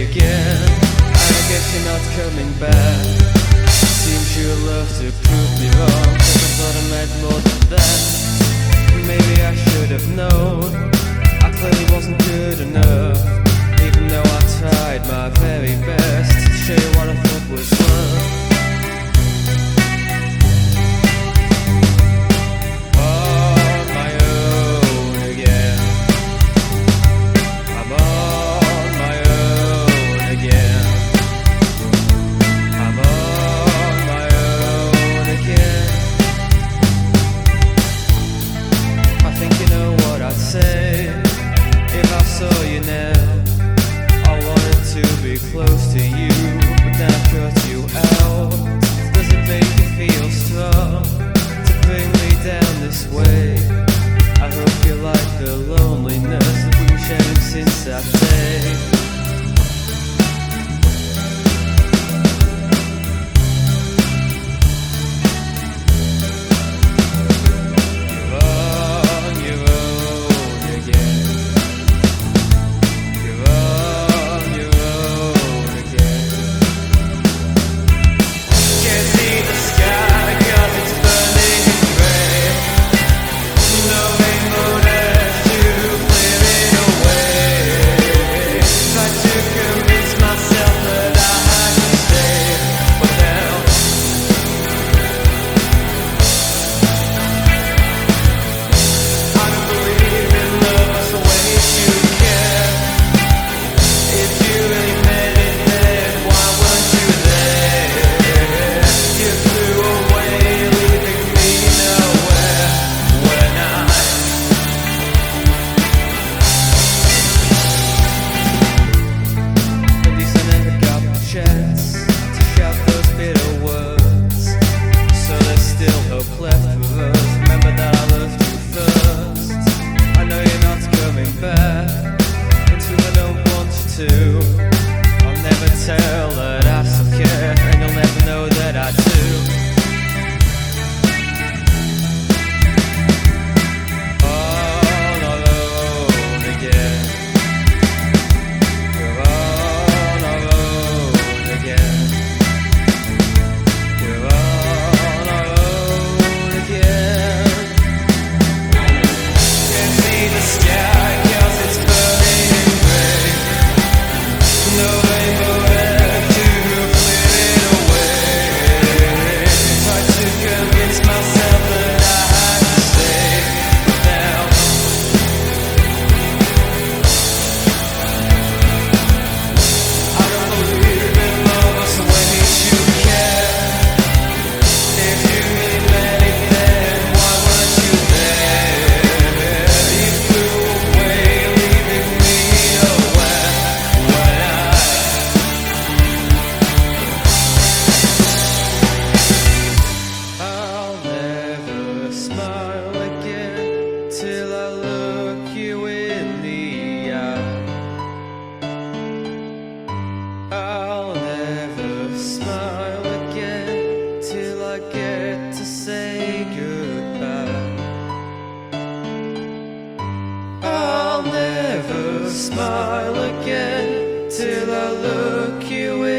again. I guess you're not coming back. Seems you love to prove me wrong, 'cause I thought I meant more than that. Maybe I should have known I clearly wasn't good enough, even though I tried my very best to show you what I thought was love. If I saw you now, I wanted to be close to you, but then I cut you out. Does it make you feel strong to bring me down this way? I hope you like the loneliness that we've been sharing since that day. I'll never tell that I still care, and you'll never know that I do. All alone again. We're all alone again. We're all alone again. Can't see the sky 'cause it's burning gray. No rainbow left to clear it away. Tried to convince myself that I had to stay, but now I don't believe in love as a way to care. If you really meant it, then why weren't you there? You flew away, leaving me nowhere. I'll never smile again till I look you in the eye. I'll never smile again till I get to say goodbye. I'll never smile again till I look you in